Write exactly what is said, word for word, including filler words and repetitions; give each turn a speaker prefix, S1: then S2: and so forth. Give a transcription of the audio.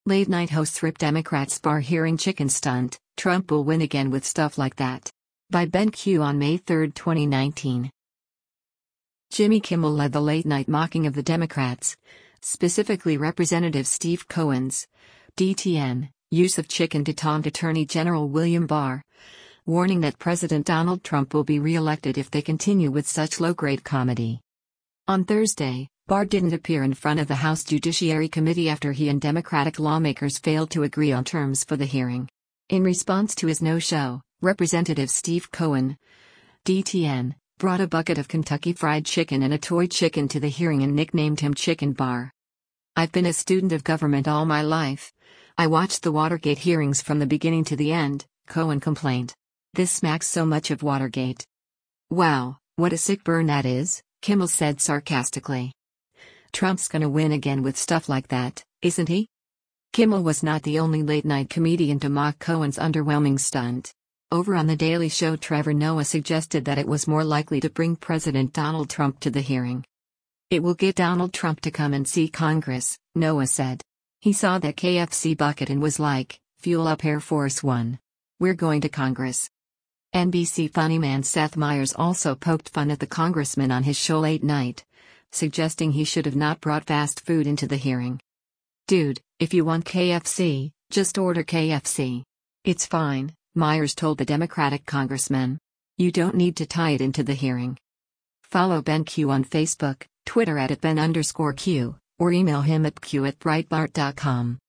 S1: Late night hosts rip Democrats bar hearing chicken stunt, Trump will win again with stuff like that. By Ben Q on May third, twenty nineteen. Jimmy Kimmel led the late night mocking of the Democrats, specifically Representative Steve Cohen's D T N use of chicken to taunt Attorney General William Barr, warning that President Donald Trump will be re-elected if they continue with such low-grade comedy. On Thursday, Barr didn't appear in front of the House Judiciary Committee after he and Democratic lawmakers failed to agree on terms for the hearing. In response to his no-show, Representative Steve Cohen, D T N, brought a bucket of Kentucky Fried Chicken and a toy chicken to the hearing and nicknamed him Chicken Barr. "I've been a student of government all my life. I watched the Watergate hearings from the beginning to the end," Cohen complained. "This smacks so much of Watergate." "Wow, what a sick burn that is," Kimmel said sarcastically. "Trump's gonna win again with stuff like that, isn't he?" Kimmel was not the only late-night comedian to mock Cohen's underwhelming stunt. Over on The Daily Show, Trevor Noah suggested that it was more likely to bring President Donald Trump to the hearing. "It will get Donald Trump to come and see Congress," Noah said. "He saw that K F C bucket and was like, fuel up Air Force One. We're going to Congress." N B C funny man Seth Meyers also poked fun at the congressman on his show late night, suggesting he should have not brought fast food into the hearing. "Dude, if you want K F C, just order K F C. It's fine," Meyers told the Democratic congressman. "You don't need to tie it into the hearing." Follow Ben Q on Facebook, Twitter at, at Ben underscore Q, or email him at q at breitbart dot com.